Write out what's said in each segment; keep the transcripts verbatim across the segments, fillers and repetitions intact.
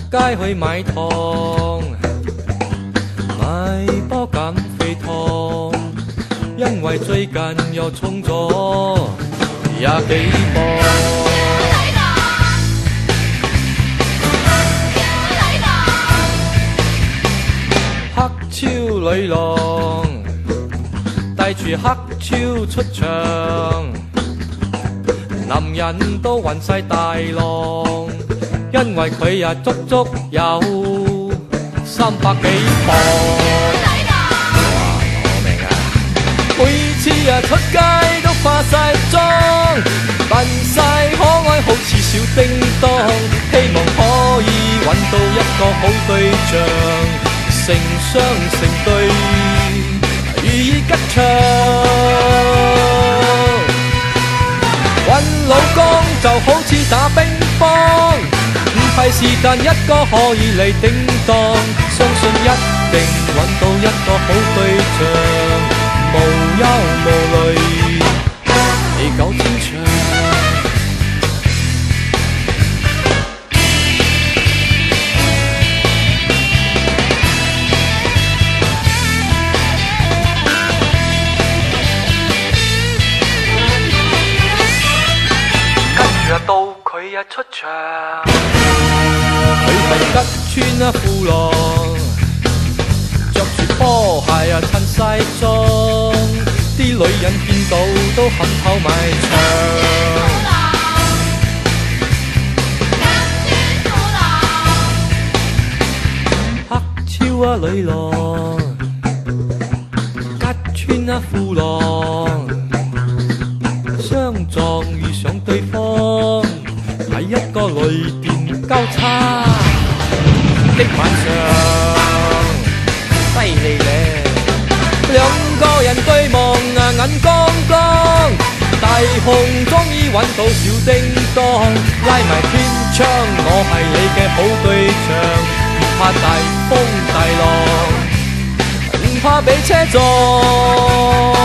街去買糖，買波減肥糖，因為最近又重咗廿幾磅。黑超女郎帶住黑超出場，男人都暈晒大浪，因為佢呀足足有三百幾磅。哇！攞命啊！每次呀出街都化晒妝，扮晒可愛好似小叮當，希望可以揾到一個好對象。成雙成對，如意吉祥。揾老公就好似打乒乓，唔係是但一個可以嚟叮當，相信一定揾到一個好對象，無憂無慮，地久天長。到佢一出場，佢係吉穿啊褲浪，着住波鞋啊襯晒裝，啲女人見到都肯跑埋牆。黑超啊女郎，吉穿啊褲浪，相撞遇上對方，係一個雷電交叉的晚上，犀利咧！兩個人對望啊眼光光，大雄終於揾到小叮當，拉埋天窗，我係你嘅好對象，唔怕大風大浪，唔怕俾車撞。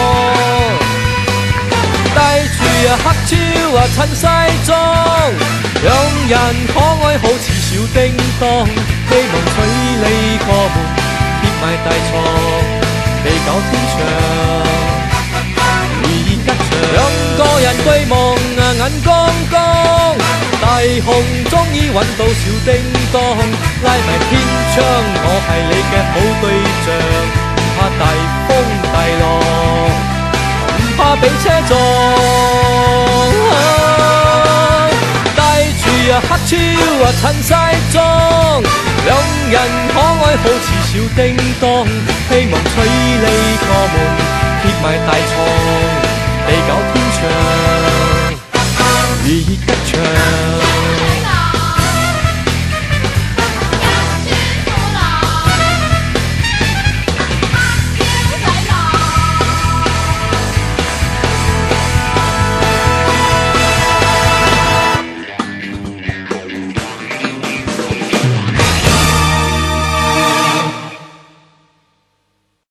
帶住啊黑超啊襯晒裝，兩人可愛好似小叮當，希望娶你過門，貼埋大床，地久天長，如意吉祥。兩個人對望啊眼光光，大雄終於揾到小叮當，拉埋天窗，我係你嘅好對象，唔怕大風大浪，怕俾車撞，帶住啊黑超啊襯晒裝，兩人可愛好似小叮當，希望娶你過門，貼埋大床，地久天長，如意吉祥。